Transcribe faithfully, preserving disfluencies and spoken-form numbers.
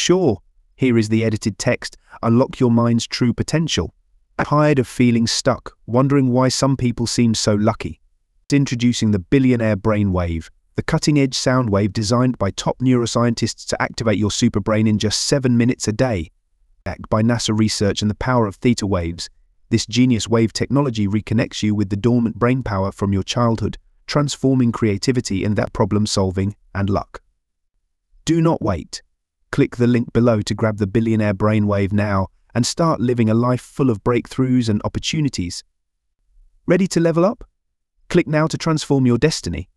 Sure, here is the edited text. Unlock your mind's true potential. Tired of feeling stuck, wondering why some people seem so lucky? Introducing the Billionaire Brainwave, the cutting-edge sound wave designed by top neuroscientists to activate your superbrain in just seven minutes a day. Backed by NASA research and the power of theta waves, this genius wave technology reconnects you with the dormant brain power from your childhood, transforming creativity in that problem-solving and luck. Do not wait. Click the link below to grab the Billionaire Brainwave now and start living a life full of breakthroughs and opportunities. Ready to level up? Click now to transform your destiny.